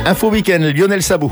Info Week-end, Lionel Sabot.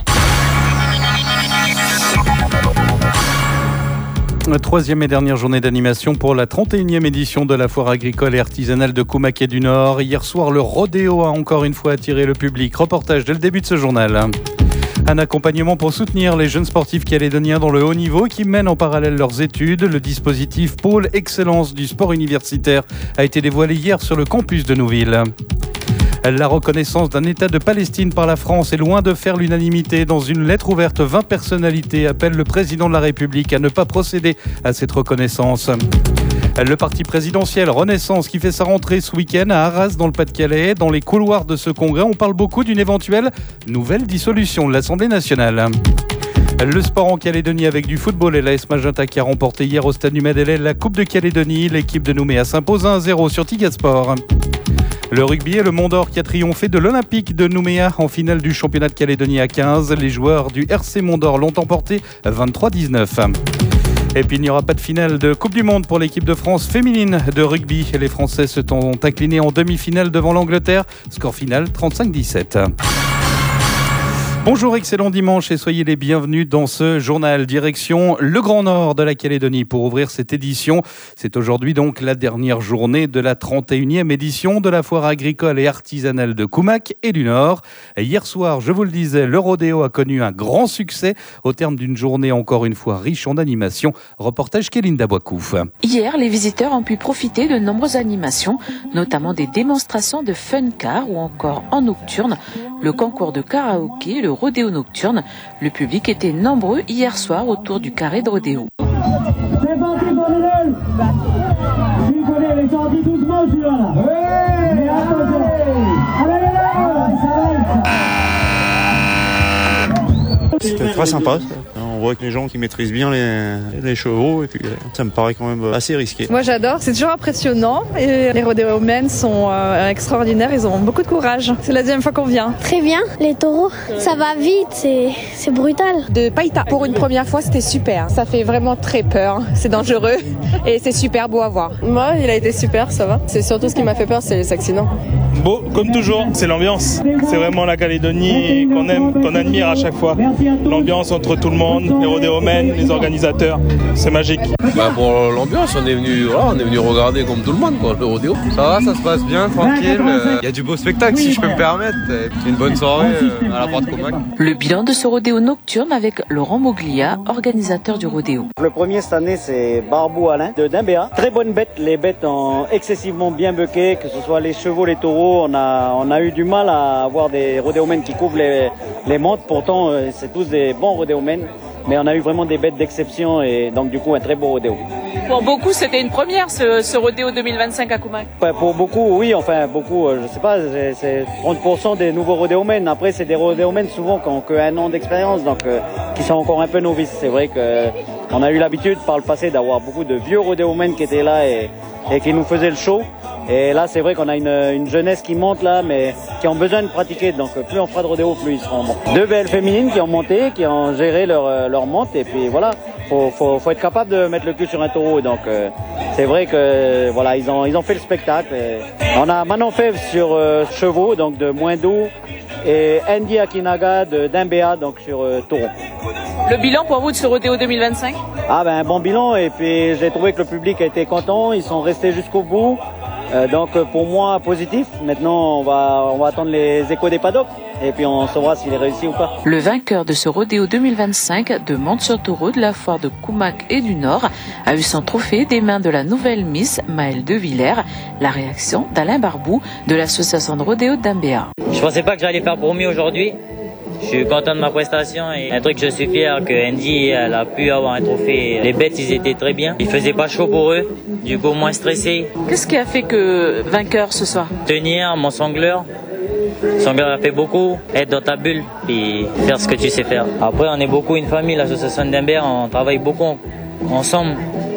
La troisième et dernière journée d'animation pour la 31e édition de la foire agricole et artisanale de Koumaké du Nord. Hier soir, le rodéo a encore une fois attiré le public. Reportage dès le début de ce journal. Un accompagnement pour soutenir les jeunes sportifs calédoniens dans le haut niveau qui mènent en parallèle leurs études. Le dispositif Pôle Excellence du sport universitaire a été dévoilé hier sur le campus de Nouville. La reconnaissance d'un État de Palestine par la France est loin de faire l'unanimité. Dans une lettre ouverte, 20 personnalités appellent le président de la République à ne pas procéder à cette reconnaissance. Le parti présidentiel Renaissance qui fait sa rentrée ce week-end à Arras dans le Pas-de-Calais. Dans les couloirs de ce congrès, on parle beaucoup d'une éventuelle nouvelle dissolution de l'Assemblée nationale. Le sport en Calédonie avec du football et l'AS Magenta qui a remporté hier au stade du Madeleine la Coupe de Calédonie. L'équipe de Nouméa s'impose 1-0 sur Tigasport. Le rugby et le Mont d'Or qui a triomphé de l'Olympique de Nouméa en finale du championnat de Calédonie à 15. Les joueurs du RC Mont d'Or l'ont emporté 23-19. Et puis il n'y aura pas de finale de Coupe du Monde pour l'équipe de France féminine de rugby. Les Français se sont inclinés en demi-finale devant l'Angleterre. Score final 35-17. Bonjour, excellent dimanche et soyez les bienvenus dans ce journal. Direction le Grand Nord de la Calédonie pour ouvrir cette édition. C'est aujourd'hui donc la dernière journée de la 31e édition de la foire agricole et artisanale de Koumaké et du Nord. Hier soir, je vous le disais, le rodéo a connu un grand succès au terme d'une journée encore une fois riche en animations. Reportage Kélinda Boakouf. Hier, les visiteurs ont pu profiter de nombreuses animations, notamment des démonstrations de fun car ou encore en nocturne, le concours de karaoké, le rodéo nocturne. Le public était nombreux hier soir autour du carré de rodéo. C'est parti pour les deux. Qui connaît les sorties doucement celui-là. Oui. Mais attention. Allez là, ça va. C'était très sympa. On voit que les gens qui maîtrisent bien les chevaux et puis ça me paraît quand même assez risqué. Moi j'adore, c'est toujours impressionnant et les rodéomènes sont extraordinaires, ils ont beaucoup de courage. C'est la deuxième fois qu'on vient. Très bien, les taureaux, ça va vite, c'est brutal. De Païta, pour une première fois c'était super, ça fait vraiment très peur, c'est dangereux et c'est super beau à voir. Moi il a été super, ça va. C'est surtout ce qui m'a fait peur, c'est les accidents. Beau, comme toujours, c'est l'ambiance. C'est vraiment la Calédonie qu'on aime, qu'on admire à chaque fois. L'ambiance entre tout le monde, les rodéomènes, les organisateurs, c'est magique. Pour l'ambiance, on est venu regarder comme tout le monde, quoi, le rodéo. Ça va, ça se passe bien, tranquille. Il y a du beau spectacle, si je peux me permettre. C'est une bonne soirée à la porte Koumaké. Le bilan de ce rodéo nocturne avec Laurent Moglia, organisateur du rodéo. Le premier cette année, c'est Barbou Alain de Dimbéa. Très bonne bête, les bêtes ont excessivement bien bucké, que ce soit les chevaux, les taureaux. On a eu du mal à avoir des rodéomènes qui couvrent les montes. Pourtant, c'est tous des bons rodéomènes. Mais on a eu vraiment des bêtes d'exception et donc du coup un très beau rodéo. Pour beaucoup, c'était une première ce rodéo 2025 à Koumaké. Pour beaucoup, oui, enfin beaucoup, je sais pas, c'est 30% des nouveaux rodéomènes. Après, c'est des rodéomènes souvent qui ont qu'un an d'expérience, donc qui sont encore un peu novices. C'est vrai que on a eu l'habitude par le passé d'avoir beaucoup de vieux rodéomènes qui étaient là et qui nous faisaient le show. Et là, c'est vrai qu'on a une jeunesse qui monte là, mais qui ont besoin de pratiquer. Donc, plus on fera de rodéo, plus ils seront bons. Deux belles féminines qui ont monté, qui ont géré leur monte. Et puis voilà, faut être capable de mettre le cul sur un taureau. Donc, c'est vrai que voilà, ils ont fait le spectacle. Et on a Manon Fèvre sur chevaux, donc de Moindou, et Andy Akinaga de Dimbéa, donc sur taureau. Le bilan pour vous de ce rodéo 2025? Un bon bilan. Et puis j'ai trouvé que le public a été content. Ils sont restés jusqu'au bout. Donc pour moi positif. Maintenant on va attendre les échos des paddocks et puis on saura s'il est réussi ou pas. Le vainqueur de ce rodéo 2025 de Monte-sur-Taureau de la foire de Koumaké et du Nord a eu son trophée des mains de la nouvelle Miss Maëlle De Villers. La réaction d'Alain Barbou de l'association de rodéo d'Ambéa. Je pensais pas que j'allais faire pour mieux aujourd'hui. Je suis content de ma prestation et un truc, je suis fier que Andy elle a pu avoir un trophée. Les bêtes, ils étaient très bien. Il faisait pas chaud pour eux, du coup moins stressé. Qu'est-ce qui a fait que vainqueur ce soir? Tenir, mon sangleur. Sangleur a fait beaucoup, être dans ta bulle et faire ce que tu sais faire. Après, on est beaucoup une famille, l'association d'Ambéa, on travaille beaucoup ensemble.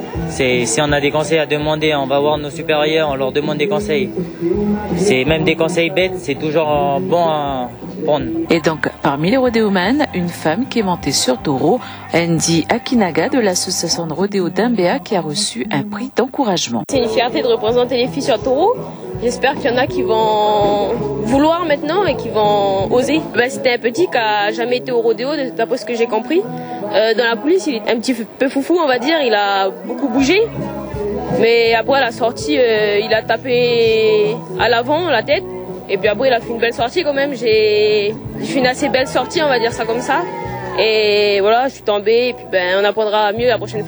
Si on a des conseils à demander, on va voir nos supérieurs, on leur demande des conseils. C'est même des conseils bêtes, c'est toujours bon à prendre. Et donc, parmi les rodéomans, une femme qui est montée sur taureau, Andy Akinaga de l'association de rodéo d'Ambéa qui a reçu un prix d'encouragement. C'est une fierté de représenter les filles sur taureau. J'espère qu'il y en a qui vont vouloir maintenant et qui vont oser. C'était un petit qui a jamais été au rodéo, d'après ce que j'ai compris. Dans la coulisse, il est un petit peu foufou, on va dire. Il a beaucoup bougé. Mais après, à la sortie, il a tapé à l'avant, la tête. Et puis après, il a fait une belle sortie quand même. J'ai fait une assez belle sortie, on va dire ça comme ça. Et voilà, je suis tombée. Et puis on apprendra mieux la prochaine fois.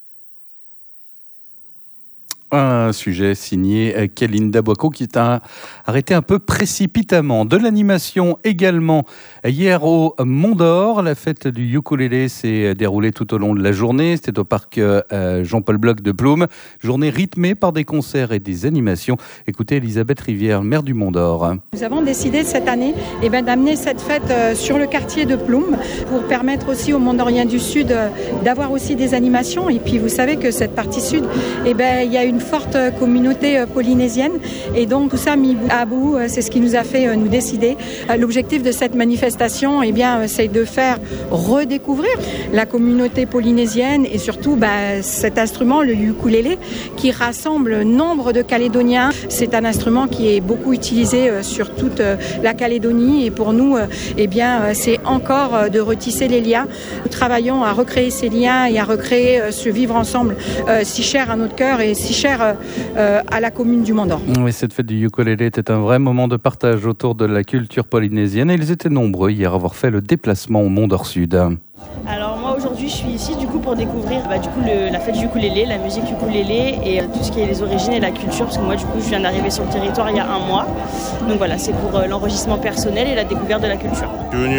Un sujet signé Kéline Dabouako qui est arrêté un peu précipitamment. De l'animation également hier au Mont d'Or. La fête du ukulélé s'est déroulée tout au long de la journée. C'était au parc Jean-Paul Bloch de Ploum. Journée rythmée par des concerts et des animations. Écoutez Elisabeth Rivière, maire du Mont d'Or. Nous avons décidé cette année d'amener cette fête sur le quartier de Ploum pour permettre aussi aux Mont-d'Oriens du Sud d'avoir aussi des animations. Et puis vous savez que cette partie sud, il y a une forte communauté polynésienne et donc tout ça mis à bout, c'est ce qui nous a fait nous décider. L'objectif de cette manifestation, c'est de faire redécouvrir la communauté polynésienne et surtout cet instrument, le ukulélé, qui rassemble nombre de Calédoniens. C'est un instrument qui est beaucoup utilisé sur toute la Calédonie et pour nous, c'est encore de retisser les liens. Nous travaillons à recréer ces liens et à recréer ce vivre ensemble si cher à notre cœur et si cher à la commune du Mont d'Or. Oui, cette fête du ukulélé était un vrai moment de partage autour de la culture polynésienne et ils étaient nombreux hier à avoir fait le déplacement au Mont d'Or Sud. Alors moi aujourd'hui je suis ici pour découvrir la fête du ukulélé, la musique ukulélé et tout ce qui est les origines et la culture parce que moi je viens d'arriver sur le territoire il y a 1 mois. Donc voilà, c'est pour l'enregistrement personnel et la découverte de la culture. Je suis venu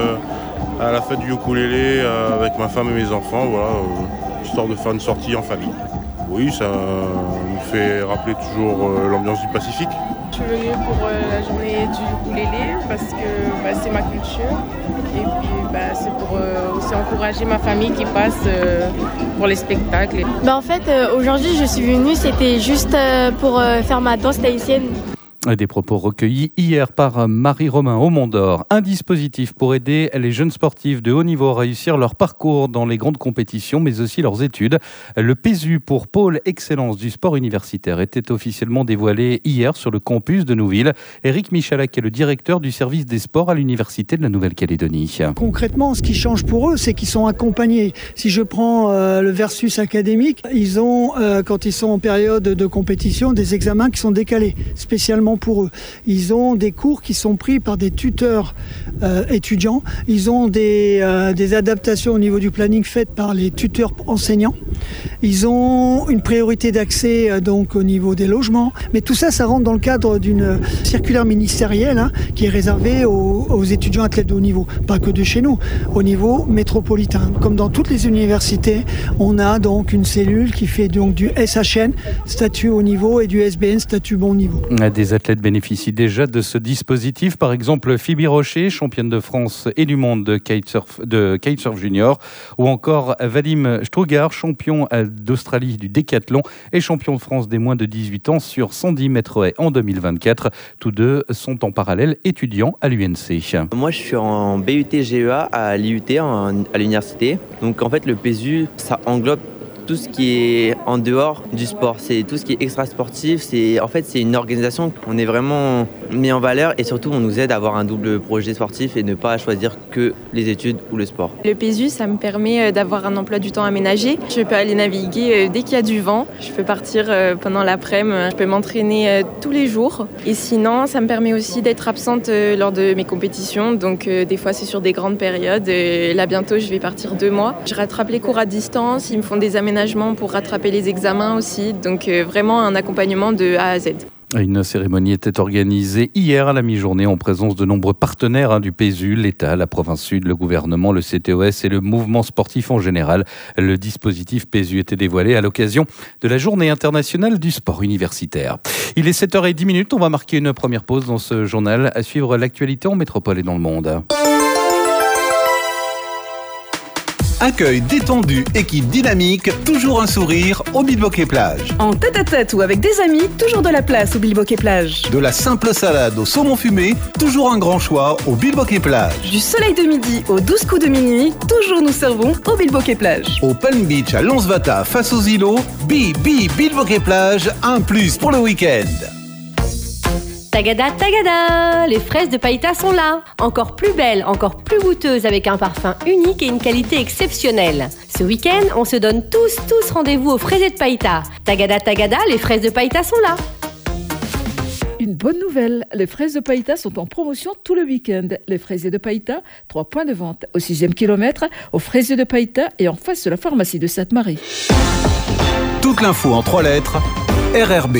à la fête du ukulélé avec ma femme et mes enfants, histoire de faire une sortie en famille. Oui, ça nous fait rappeler toujours l'ambiance du Pacifique. Je suis venue pour la journée du ukulélé parce que c'est ma culture et puis c'est pour aussi encourager ma famille qui passe pour les spectacles. En fait, aujourd'hui je suis venue, c'était juste pour faire ma danse tahitienne. Des propos recueillis hier par Marie Romain au Mont d'Or. Un dispositif pour aider les jeunes sportifs de haut niveau à réussir leur parcours dans les grandes compétitions, mais aussi leurs études. Le PESU pour Pôle Excellence du Sport Universitaire était officiellement dévoilé hier sur le campus de Nouville. Éric Michalak est le directeur du service des sports à l'Université de la Nouvelle-Calédonie. Concrètement, ce qui change pour eux, c'est qu'ils sont accompagnés. Si je prends le versus académique, ils ont, quand ils sont en période de compétition, des examens qui sont décalés, spécialement pour eux. Ils ont des cours qui sont pris par des tuteurs étudiants. Ils ont des adaptations au niveau du planning faites par les tuteurs enseignants. Ils ont une priorité d'accès donc au niveau des logements. Mais tout ça, ça rentre dans le cadre d'une circulaire ministérielle qui est réservée aux étudiants athlètes de haut niveau. Pas que de chez nous, au niveau métropolitain. Comme dans toutes les universités, on a donc une cellule qui fait donc du SHN, statut haut niveau, et du SBN, statut bon niveau. Des athlètes bénéficient déjà de ce dispositif. Par exemple, Phoebe Rocher, championne de France et du monde de kitesurf junior, ou encore Vadim Strugar, champion d'Australie du décathlon et champion de France des moins de 18 ans sur 110 mètres haies en 2024. Tous deux sont en parallèle étudiants à l'UNC. Moi, je suis en BUT GEA à l'IUT, à l'université. Donc en fait, le PESU, ça englobe tout ce qui est en dehors du sport, c'est tout ce qui est extra-sportif, c'est une organisation qu'on est vraiment mis en valeur et surtout on nous aide à avoir un double projet sportif et ne pas choisir que les études ou le sport. Le PESU, ça me permet d'avoir un emploi du temps aménagé. Je peux aller naviguer dès qu'il y a du vent, je peux partir pendant l'après-midi, je peux m'entraîner tous les jours. Et sinon, ça me permet aussi d'être absente lors de mes compétitions, donc des fois c'est sur des grandes périodes. Là bientôt je vais partir 2 mois. Je rattrape les cours à distance, ils me font des aménagements pour rattraper les examens aussi, donc vraiment un accompagnement de A à Z. Une cérémonie était organisée hier à la mi-journée en présence de nombreux partenaires du PESU, l'État, la province sud, le gouvernement, le CTOS et le mouvement sportif en général. Le dispositif PESU était dévoilé à l'occasion de la Journée internationale du sport universitaire. Il est 7h10, on va marquer une première pause dans ce journal à suivre l'actualité en métropole et dans le monde. Accueil détendu, équipe dynamique, toujours un sourire au Bilboquet Plage. En tête-à-tête ou avec des amis, toujours de la place au Bilboquet Plage. De la simple salade au saumon fumé, toujours un grand choix au Bilboquet Plage. Du soleil de midi aux 12 coups de minuit, toujours nous servons au Bilboquet Plage. Au Palm Beach à Lonsvata face aux îlots, Bilboquet Plage, un plus pour le week-end. Tagada, tagada! Les fraises de Païta sont là. Encore plus belles, encore plus goûteuses, avec un parfum unique et une qualité exceptionnelle. Ce week-end, on se donne tous rendez-vous aux fraisiers de Païta. Tagada, tagada, les fraises de Païta sont là. Une bonne nouvelle, les fraises de Païta sont en promotion tout le week-end. Les fraisiers de Païta, 3 points de vente au 6e kilomètre, aux fraisiers de Païta et en face de la pharmacie de Sainte-Marie. Toute l'info en 3 lettres, RRB.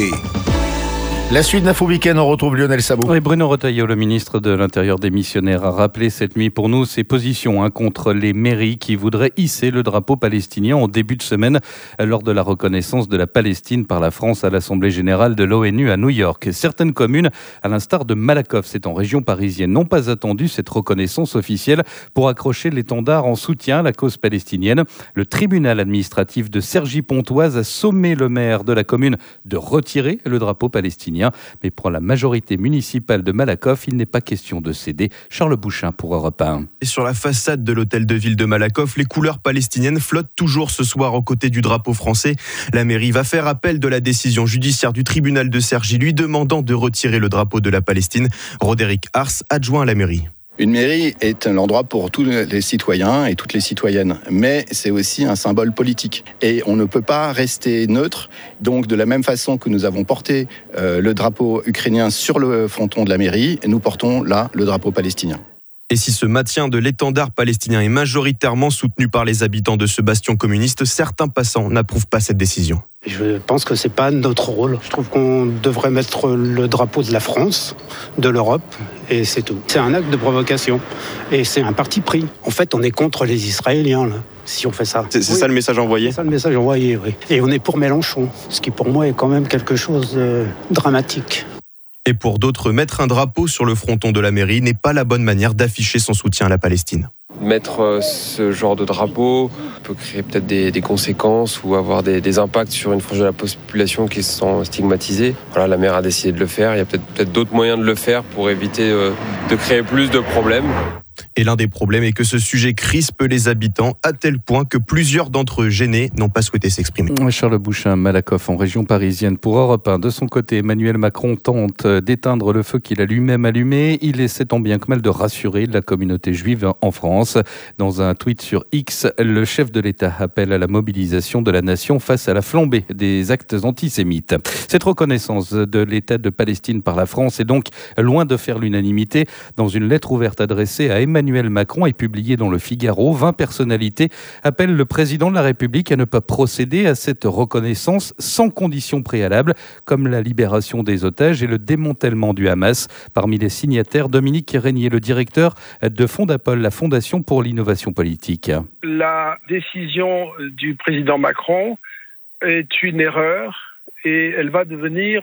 La suite d'Info Week-end, on retrouve Lionel Sabot. Et Bruno Retailleau, le ministre de l'Intérieur démissionnaire, a rappelé cette nuit pour nous ses positions contre les mairies qui voudraient hisser le drapeau palestinien en début de semaine lors de la reconnaissance de la Palestine par la France à l'Assemblée générale de l'ONU à New York. Certaines communes, à l'instar de Malakoff, c'est en région parisienne, n'ont pas attendu cette reconnaissance officielle pour accrocher l'étendard en soutien à la cause palestinienne. Le tribunal administratif de Cergy-Pontoise a sommé le maire de la commune de retirer le drapeau palestinien. Mais pour la majorité municipale de Malakoff, il n'est pas question de céder. Charles Bouchin pour Europe 1. Et sur la façade de l'hôtel de ville de Malakoff, les couleurs palestiniennes flottent toujours ce soir aux côtés du drapeau français. La mairie va faire appel de la décision judiciaire du tribunal de Cergy, lui demandant de retirer le drapeau de la Palestine. Roderick Ars, adjoint à la mairie. Une mairie est un endroit pour tous les citoyens et toutes les citoyennes, mais c'est aussi un symbole politique. Et on ne peut pas rester neutre. Donc, de la même façon que nous avons porté le drapeau ukrainien sur le fronton de la mairie, nous portons là le drapeau palestinien. Et si ce maintien de l'étendard palestinien est majoritairement soutenu par les habitants de ce bastion communiste, certains passants n'approuvent pas cette décision. Je pense que c'est pas notre rôle. Je trouve qu'on devrait mettre le drapeau de la France, de l'Europe, et c'est tout. C'est un acte de provocation, et c'est un parti pris. En fait, on est contre les Israéliens, là, si on fait ça. C'est ça le message envoyé ? C'est ça le message envoyé, oui. Et on est pour Mélenchon, ce qui pour moi est quand même quelque chose de dramatique. Et pour d'autres, mettre un drapeau sur le fronton de la mairie n'est pas la bonne manière d'afficher son soutien à la Palestine. Mettre ce genre de drapeau peut créer peut-être des conséquences ou avoir des impacts sur une frange de la population qui se sent stigmatisée. Voilà, la maire a décidé de le faire. Il y a peut-être d'autres moyens de le faire pour éviter de créer plus de problèmes. Et l'un des problèmes est que ce sujet crispe les habitants à tel point que plusieurs d'entre eux gênés n'ont pas souhaité s'exprimer. Charles Bouchin, Malakoff, en région parisienne. Pour Europe 1, de son côté, Emmanuel Macron tente d'éteindre le feu qu'il a lui-même allumé. Il essaie tant bien que mal de rassurer la communauté juive en France. Dans un tweet sur X, le chef de l'État appelle à la mobilisation de la nation face à la flambée des actes antisémites. Cette reconnaissance de l'État de Palestine par la France est donc loin de faire l'unanimité. Dans une lettre ouverte adressée à Emmanuel Macron et publiée dans le Figaro, 20 personnalités appellent le président de la République à ne pas procéder à cette reconnaissance sans condition préalable, comme la libération des otages et le démantèlement du Hamas. Parmi les signataires, Dominique Régnier, le directeur de Fondapol, la Fondation pour l'innovation politique. La décision du président Macron est une erreur et elle va donner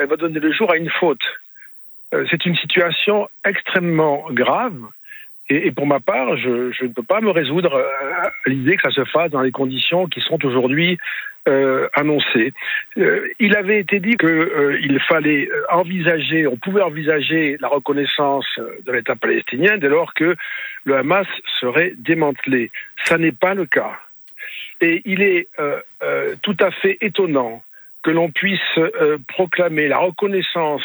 le jour à une faute. C'est une situation extrêmement grave. Et pour ma part, je ne peux pas me résoudre à l'idée que ça se fasse dans les conditions qui sont aujourd'hui annoncées. Il avait été dit qu'il fallait envisager, on pouvait envisager la reconnaissance de l'État palestinien dès lors que le Hamas serait démantelé. Ça n'est pas le cas. Et il est tout à fait étonnant que l'on puisse proclamer la reconnaissance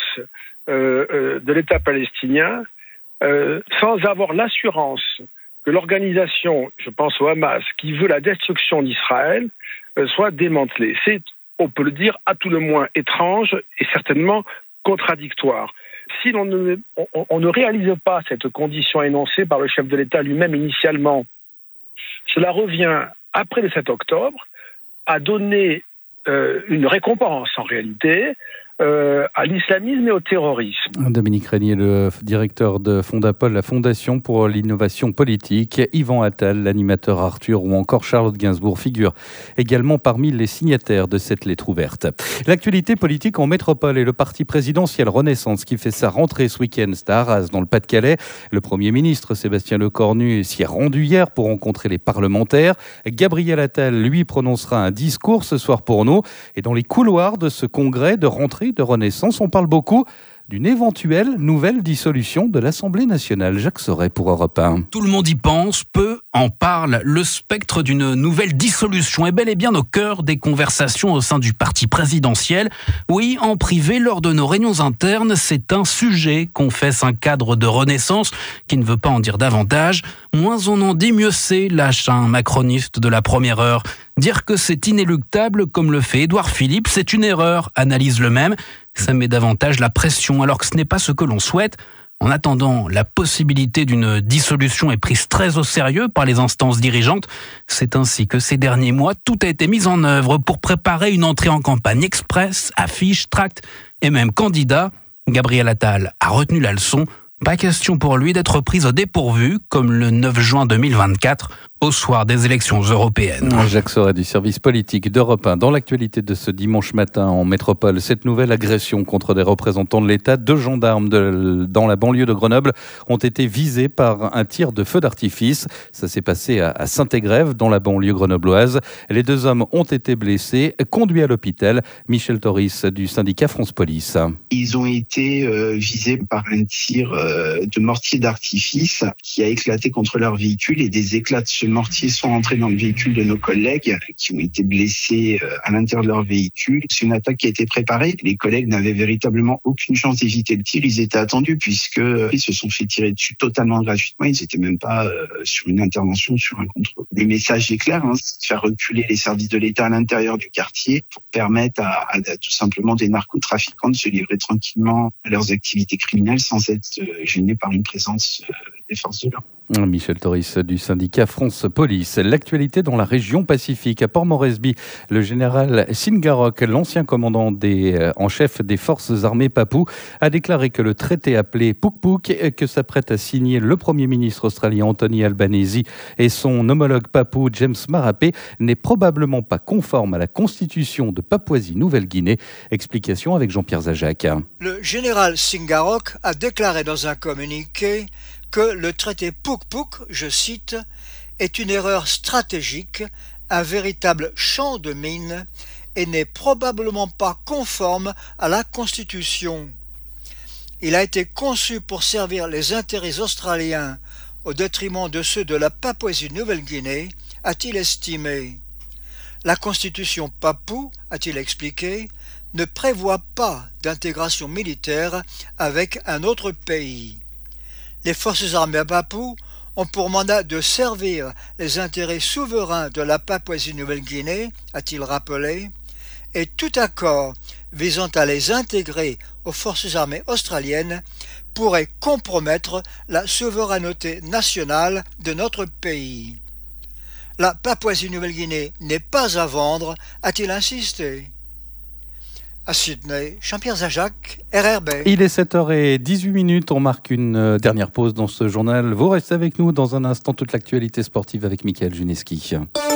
de l'État palestinien sans avoir l'assurance que l'organisation, je pense au Hamas, qui veut la destruction d'Israël, soit démantelée. C'est, on peut le dire, à tout le moins étrange et certainement contradictoire. Si on ne réalise pas cette condition énoncée par le chef de l'État lui-même initialement, cela revient, après le 7 octobre, à donner une récompense en réalité à l'islamisme et au terrorisme. Dominique Régnier, le directeur de Fondapol, la Fondation pour l'innovation politique, Yvan Attal, l'animateur Arthur ou encore Charlotte Gainsbourg figurent également parmi les signataires de cette lettre ouverte. L'actualité politique en métropole et le parti présidentiel Renaissance qui fait sa rentrée ce week-end, c'est à Arras dans le Pas-de-Calais. Le Premier ministre Sébastien Lecornu s'y est rendu hier pour rencontrer les parlementaires. Gabriel Attal, lui, prononcera un discours ce soir pour nous. Et dans les couloirs de ce congrès de rentrée de Renaissance, on parle beaucoup d'une éventuelle nouvelle dissolution de l'Assemblée nationale. Jacques Sauret pour Europe 1. Tout le monde y pense, peu en parle. Le spectre d'une nouvelle dissolution est bel et bien au cœur des conversations au sein du parti présidentiel. Oui, en privé, lors de nos réunions internes, c'est un sujet, confesse un cadre de Renaissance qui ne veut pas en dire davantage. Moins on en dit, mieux c'est, lâche un macroniste de la première heure. Dire que c'est inéluctable, comme le fait Édouard Philippe, c'est une erreur, analyse le même. Ça met davantage la pression, alors que ce n'est pas ce que l'on souhaite. En attendant, la possibilité d'une dissolution est prise très au sérieux par les instances dirigeantes. C'est ainsi que ces derniers mois, tout a été mis en œuvre pour préparer une entrée en campagne express, affiches, tracts et même candidats. Gabriel Attal a retenu la leçon. Pas question pour lui d'être pris au dépourvu, comme le 9 juin 2024, au soir des élections européennes. Jacques Sauret du service politique d'Europe 1. Dans l'actualité de ce dimanche matin en métropole, cette nouvelle agression contre des représentants de l'État, 2 gendarmes dans la banlieue de Grenoble ont été visés par un tir de feu d'artifice. Ça s'est passé à Saint-Égrève, dans la banlieue grenobloise. Les 2 hommes ont été blessés, conduits à l'hôpital. Michel Toris du syndicat France Police. Ils ont été visés par un tir de mortier d'artifice qui a éclaté contre leur véhicule et des éclats de ce mortier sont entrés dans le véhicule de nos collègues qui ont été blessés à l'intérieur de leur véhicule. C'est une attaque qui a été préparée. Les collègues n'avaient véritablement aucune chance d'éviter le tir. Ils étaient attendus puisqu'ils se sont fait tirer dessus totalement gratuitement. Ils n'étaient même pas sur une intervention, sur un contrôle. Le message est clair, c'est de faire reculer les services de l'État à l'intérieur du quartier pour permettre à tout simplement des narcotrafiquants de se livrer tranquillement à leurs activités criminelles sans être gênés par une présence des forces de l'ordre. Michel Toris du syndicat France Police. L'actualité dans la région Pacifique. À Port-Moresby, le général Singarok, l'ancien commandant en chef des forces armées papoues, a déclaré que le traité appelé Puk-Puk, que s'apprête à signer le Premier ministre australien Anthony Albanese et son homologue papou James Marape, n'est probablement pas conforme à la constitution de Papouasie-Nouvelle-Guinée. Explication avec Jean-Pierre Zajac. Le général Singarok a déclaré dans un communiqué que le traité Puk-Puk, je cite, est une erreur stratégique, un véritable champ de mine et n'est probablement pas conforme à la Constitution. Il a été conçu pour servir les intérêts australiens au détriment de ceux de la Papouasie-Nouvelle-Guinée, a-t-il estimé. La Constitution papoue, a-t-il expliqué, ne prévoit pas d'intégration militaire avec un autre pays. Les forces armées papoues ont pour mandat de servir les intérêts souverains de la Papouasie-Nouvelle-Guinée, a-t-il rappelé, et tout accord visant à les intégrer aux forces armées australiennes pourrait compromettre la souveraineté nationale de notre pays. La Papouasie-Nouvelle-Guinée n'est pas à vendre, a-t-il insisté. À Sydney, Jean-Pierre Zajac, RRB. Il est 7h18, on marque une dernière pause dans ce journal. Vous restez avec nous dans un instant, toute l'actualité sportive avec Mickaël Juneski.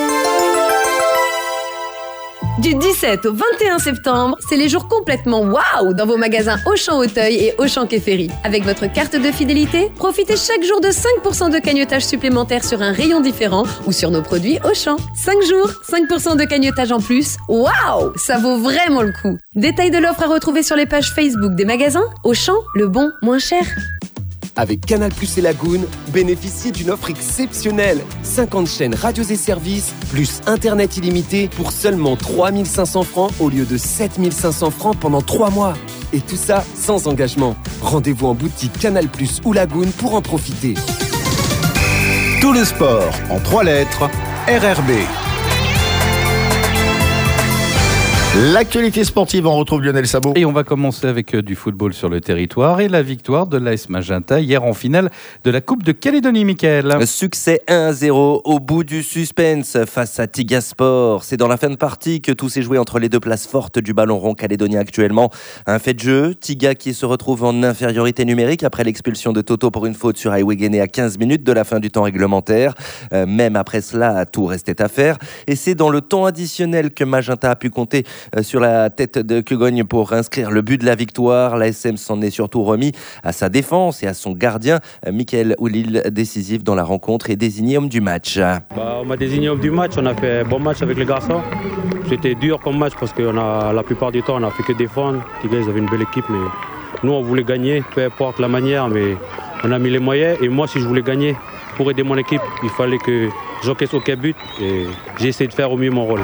Du 17 au 21 septembre, c'est les jours complètement waouh dans vos magasins Auchan Auteuil et Auchan Quai Ferry. Avec votre carte de fidélité, profitez chaque jour de 5% de cagnotage supplémentaire sur un rayon différent ou sur nos produits Auchan. 5 jours, 5% de cagnotage en plus. Waouh, ça vaut vraiment le coup. Détail de l'offre à retrouver sur les pages Facebook des magasins Auchan, le bon, moins cher. Avec Canal+ et Lagoon, bénéficiez d'une offre exceptionnelle. 50 chaînes radios et services, plus Internet illimité pour seulement 3 500 francs au lieu de 7 500 francs pendant 3 mois. Et tout ça sans engagement. Rendez-vous en boutique Canal+ ou Lagoon pour en profiter. Tout le sport en 3 lettres, RRB. L'actualité sportive, on retrouve Lionel Sabot. Et on va commencer avec du football sur le territoire et la victoire de l'AS Magenta hier en finale de la Coupe de Calédonie, Mickaël. Succès 1-0 au bout du suspense face à Tigaspor. C'est dans la fin de partie que tout s'est joué entre les 2 places fortes du ballon rond calédonien actuellement. Un fait de jeu, Tiga qui se retrouve en infériorité numérique après l'expulsion de Toto pour une faute sur Aiwegene à 15 minutes de la fin du temps réglementaire. Même après cela, tout restait à faire. Et c'est dans le temps additionnel que Magenta a pu compter sur la tête de Kegogne pour inscrire le but de la victoire. L'ASM s'en est surtout remis à sa défense et à son gardien, Michael Oulil, décisif dans la rencontre et désigné homme du match. On m'a désigné homme du match, on a fait un bon match avec les garçons. C'était dur comme match parce que la plupart du temps on n'a fait que défendre. Les gars, ils avaient une belle équipe, mais nous on voulait gagner, peu importe la manière, mais on a mis les moyens. Et moi, si je voulais gagner, pour aider mon équipe, il fallait que j'encaisse aucun but et j'ai essayé de faire au mieux mon rôle.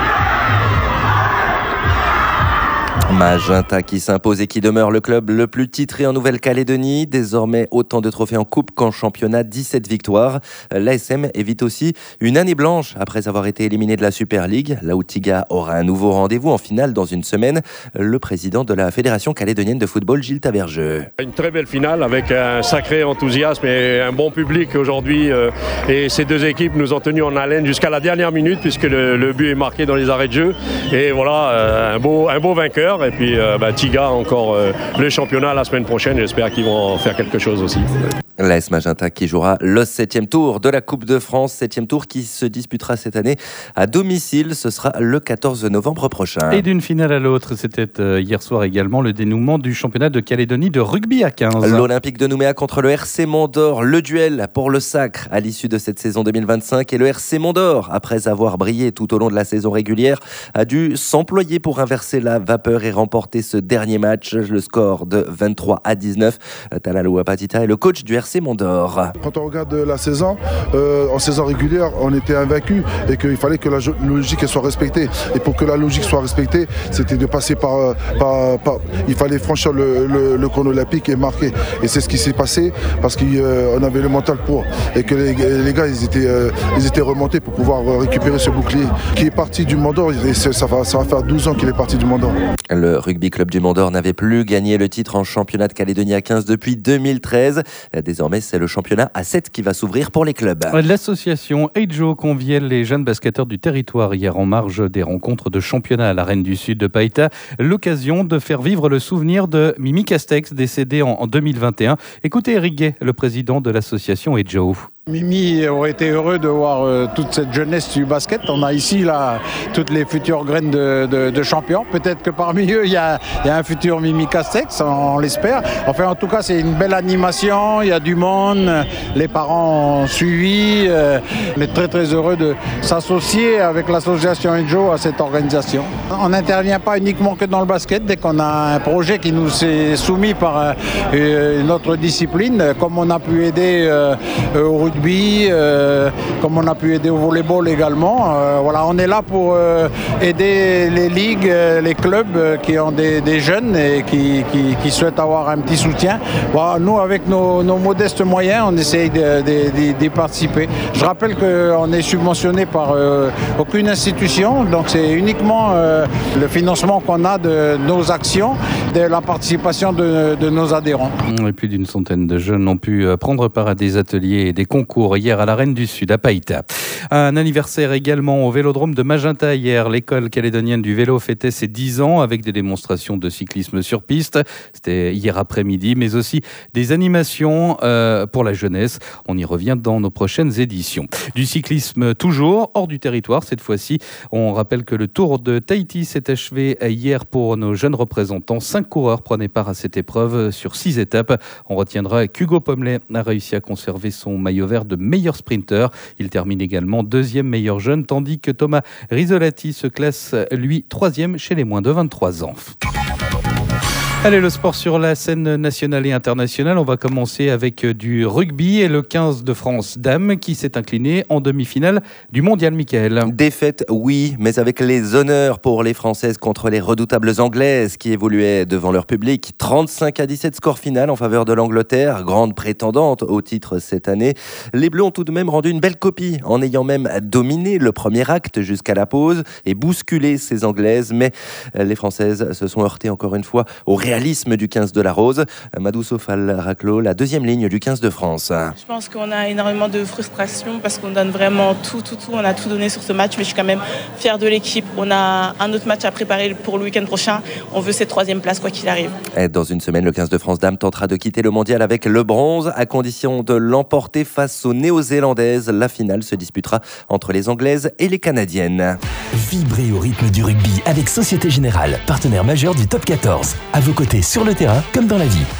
Magenta qui s'impose et qui demeure le club le plus titré en Nouvelle-Calédonie. Désormais, autant de trophées en coupe qu'en championnat, 17 victoires. L'ASM évite aussi une année blanche après avoir été éliminé de la Super League. Là où Tiga aura un nouveau rendez-vous en finale dans une semaine. Le président de la Fédération calédonienne de football, Gilles Tavergeux. Une très belle finale avec un sacré enthousiasme et un bon public aujourd'hui. Et ces deux équipes nous ont tenus en haleine jusqu'à la dernière minute puisque le but est marqué dans les arrêts de jeu. Et voilà, un beau vainqueur. Et puis Tiga encore le championnat la semaine prochaine. J'espère qu'ils vont faire quelque chose aussi. L'AS Magenta qui jouera le 7e tour de la Coupe de France. 7e tour qui se disputera cette année à domicile. Ce sera le 14 novembre prochain. Et d'une finale à l'autre, c'était hier soir également le dénouement du championnat de Calédonie de rugby à 15. L'Olympique de Nouméa contre le RC Mont-d'Or. Le duel pour le sacre à l'issue de cette saison 2025. Et le RC Mont-d'Or, après avoir brillé tout au long de la saison régulière, a dû s'employer pour inverser la vapeur et remporter ce dernier match. Le score de 23-19. Talalou Apatita est le coach du RC Mont-d'Or. Quand on regarde la saison, en saison régulière, on était invaincu et qu'il fallait que la logique soit respectée. Et pour que la logique soit respectée, c'était de passer par il fallait franchir le cône olympique et marquer. Et c'est ce qui s'est passé parce qu'on avait le mental pour. Et que les gars, ils étaient remontés pour pouvoir récupérer ce bouclier qui est parti du Mont-d'Or. Et ça va faire 12 ans qu'il est parti du Mont-d'Or. Le rugby club du Mont-d'Or n'avait plus gagné le titre en championnat de Calédonie à 15 depuis 2013. Désormais, c'est le championnat à 7 qui va s'ouvrir pour les clubs. L'association Ejo conviait les jeunes basketteurs du territoire hier en marge des rencontres de championnat à l'Arène du Sud de Païta. L'occasion de faire vivre le souvenir de Mimi Castex, décédée en 2021. Écoutez Eric Gay, le président de l'association Ejo. Mimi aurait été heureux de voir toute cette jeunesse du basket. On a ici là toutes les futures graines de champions. Peut-être que parmi eux, il y a un futur Mimi Castex, on l'espère. Enfin, en tout cas, c'est une belle animation. Il y a du monde. Les parents ont suivi. On est très très heureux de s'associer avec l'association Ejo à cette organisation. On n'intervient pas uniquement que dans le basket. Dès qu'on a un projet qui nous est soumis par une autre discipline, comme on a pu aider au rugby, comme on a pu aider au volleyball également. Voilà, on est là pour aider les ligues, les clubs qui ont des jeunes et qui souhaitent avoir un petit soutien. Voilà, nous, avec nos modestes moyens, on essaye d'y participer. Je rappelle qu'on est subventionné par aucune institution, donc c'est uniquement le financement qu'on a de nos actions, de la participation de nos adhérents. Et plus d'une centaine de jeunes ont pu prendre part à des ateliers et des concours hier à l'Arène du Sud à Païta. Un anniversaire également au Vélodrome de Magenta hier. L'école calédonienne du vélo fêtait ses 10 ans avec des démonstrations de cyclisme sur piste. C'était hier après-midi, mais aussi des animations pour la jeunesse. On y revient dans nos prochaines éditions. Du cyclisme toujours hors du territoire cette fois-ci. On rappelle que le Tour de Tahiti s'est achevé hier pour nos jeunes représentants. 5 coureurs prenaient part à cette épreuve sur 6 étapes. On retiendra qu'Hugo Pommelet a réussi à conserver son maillot vert de meilleur sprinter. Il termine également 2e meilleur jeune, tandis que Thomas Rizzolatti se classe, lui, 3e chez les moins de 23 ans. Allez, le sport sur la scène nationale et internationale. On va commencer avec du rugby et le 15 de France dames qui s'est incliné en demi-finale du mondial, Mickaël. Défaite, oui, mais avec les honneurs pour les Françaises contre les redoutables Anglaises qui évoluaient devant leur public. 35-17 score final en faveur de l'Angleterre, grande prétendante au titre cette année. Les Bleus ont tout de même rendu une belle copie en ayant même dominé le premier acte jusqu'à la pause et bousculé ces Anglaises. Mais les Françaises se sont heurtées encore une fois au réalisme du 15 de la Rose. Madou Sofal-Raclo, la 2e ligne du 15 de France. Je pense qu'on a énormément de frustration parce qu'on donne vraiment tout. On a tout donné sur ce match, mais je suis quand même fière de l'équipe. On a un autre match à préparer pour le week-end prochain. On veut cette 3e place, quoi qu'il arrive. Et dans une semaine, le 15 de France dames tentera de quitter le mondial avec le bronze, à condition de l'emporter face aux Néo-Zélandaises. La finale se disputera entre les Anglaises et les Canadiennes. Vibrez au rythme du rugby avec Société Générale, partenaire majeur du Top 14. À vos côtés sur le terrain comme dans la vie.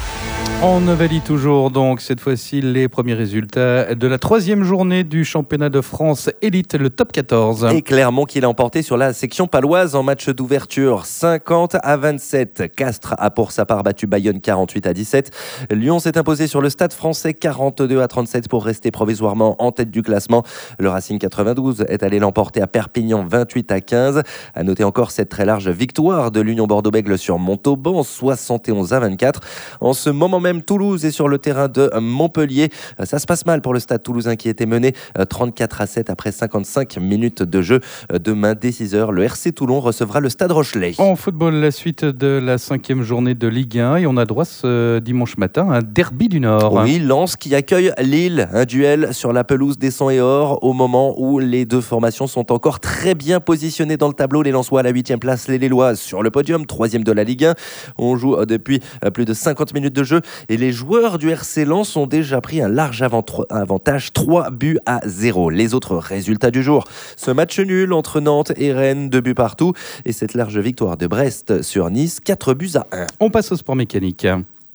On valide toujours donc cette fois-ci les premiers résultats de la 3e journée du championnat de France élite, le top 14. Et Clermont qui l'a emporté sur la section paloise en match d'ouverture 50-27. Castres a pour sa part battu Bayonne 48-17. Lyon s'est imposé sur le Stade Français 42-37 pour rester provisoirement en tête du classement. Le Racing 92 est allé l'emporter à Perpignan 28-15. À noter encore cette très large victoire de l'Union Bordeaux-Bègles sur Montauban 71-24. En ce moment même, Toulouse est sur le terrain de Montpellier. Ça se passe mal pour le Stade toulousain qui était mené 34-7 après 55 minutes de jeu. Demain, dès 6h, le RC Toulon recevra le Stade Rochelais. En football, la suite de la 5e journée de Ligue 1 et on a droit ce dimanche matin à un derby du Nord. Oui, Lens qui accueille Lille. Un duel sur la pelouse des Sang et Or au moment où les deux formations sont encore très bien positionnées dans le tableau. Les Lensois à la 8e place, les Lillois sur le podium, 3e de la Ligue 1. On joue depuis plus de 50 minutes de jeu. Et les joueurs du RC Lens ont déjà pris un large avantage, 3-0. Les autres résultats du jour, ce match nul entre Nantes et Rennes, 2 buts partout. Et cette large victoire de Brest sur Nice, 4-1. On passe au sport mécanique.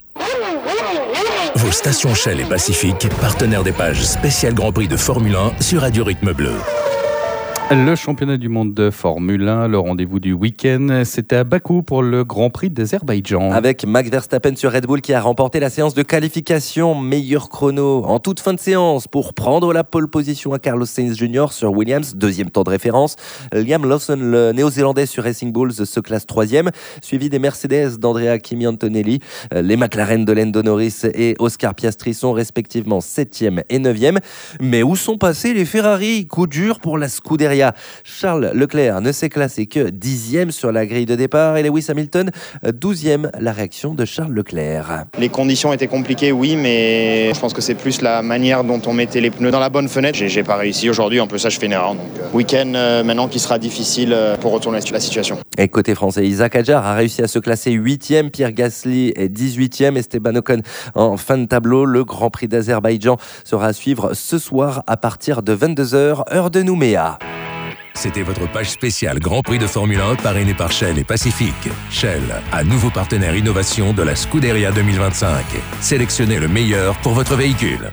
Vos stations Shell et Pacifique, partenaires des pages spéciales Grand Prix de Formule 1 sur Radio Rythme Bleu. Le championnat du monde de Formule 1, le rendez-vous du week-end, c'était à Bakou pour le Grand Prix d'Azerbaïdjan. Avec Max Verstappen sur Red Bull qui a remporté la séance de qualification, meilleur chrono en toute fin de séance pour prendre la pole position à Carlos Sainz Jr. sur Williams, 2e temps de référence. Liam Lawson, le néo-zélandais sur Racing Bulls, se classe 3e, suivi des Mercedes d'Andrea Kimi Antonelli. Les McLaren de Lando Norris et Oscar Piastri sont respectivement 7e et 9e. Mais où sont passés les Ferrari? Coup dur pour la Scuderia. Charles Leclerc ne s'est classé que 10e sur la grille de départ et Lewis Hamilton 12e. La réaction de Charles Leclerc. Les conditions étaient compliquées, oui, mais je pense que c'est plus la manière dont on mettait les pneus dans la bonne fenêtre. J'ai pas réussi aujourd'hui, un peu ça je fais une erreur. Donc week-end maintenant qui sera difficile pour retourner la situation. Et côté français, Isaac Hadjar a réussi à se classer 8e, Pierre Gasly est 18e, Esteban Ocon en fin de tableau. Le Grand Prix d'Azerbaïdjan sera à suivre ce soir à partir de 22h, heure de Nouméa. C'était votre page spéciale Grand Prix de Formule 1 parrainée par Shell et Pacifique. Shell, un nouveau partenaire innovation de la Scuderia 2025. Sélectionnez le meilleur pour votre véhicule.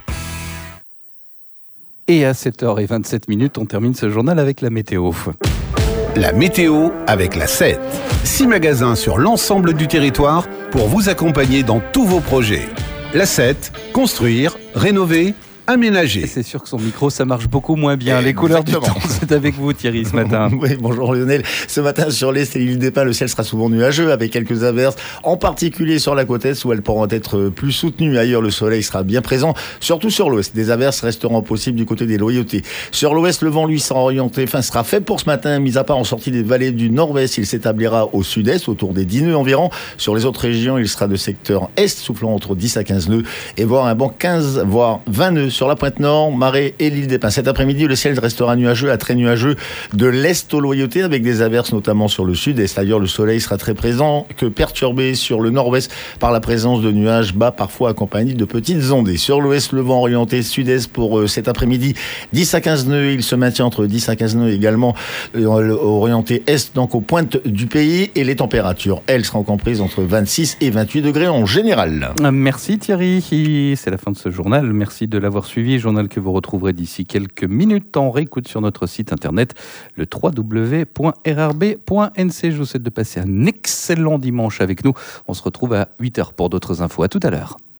Et à 7h27, on termine ce journal avec la météo. La météo avec la 7. 6 magasins sur l'ensemble du territoire pour vous accompagner dans tous vos projets. La 7, construire, rénover, aménager. Et c'est sûr que son micro, ça marche beaucoup moins bien. Les couleurs du temps, c'est avec vous Thierry ce matin. Oui, bonjour Lionel. Ce matin sur l'Est et l'île des Pins, le ciel sera souvent nuageux avec quelques averses, en particulier sur la côte Est où elles pourront être plus soutenues. Ailleurs, le soleil sera bien présent, surtout sur l'Ouest. Des averses resteront possibles du côté des Loyautés. Sur l'Ouest, le vent, lui, sera fait pour ce matin, mis à part en sortie des vallées du Nord-Ouest. Il s'établira au Sud-Est, autour des 10 nœuds environ. Sur les autres régions, il sera de secteur Est, soufflant entre 10 à 15 nœuds, et voire un bon 15, voire 20 nœuds sur la pointe Nord, Marais et l'île des Pins. Cet après-midi, le ciel restera nuageux à très nuageux de l'Est aux Loyautés, avec des averses notamment sur le Sud-Est. Ailleurs, le soleil sera très présent, que perturbé sur le Nord-Ouest par la présence de nuages bas, parfois accompagnés de petites ondées. Sur l'Ouest, le vent orienté Sud-Est pour cet après-midi, 10 à 15 nœuds. Il se maintient entre 10 à 15 nœuds également orienté Est, donc aux pointes du pays. Et les températures, elles, seront comprises entre 26 et 28 degrés en général. Merci Thierry. C'est la fin de ce journal. Merci de l'avoir suivi. Journal que vous retrouverez d'ici quelques minutes en réécoute sur notre site internet, le www.rrb.nc. Je vous souhaite de passer un excellent dimanche avec nous. On se retrouve à 8h pour d'autres infos. À tout à l'heure.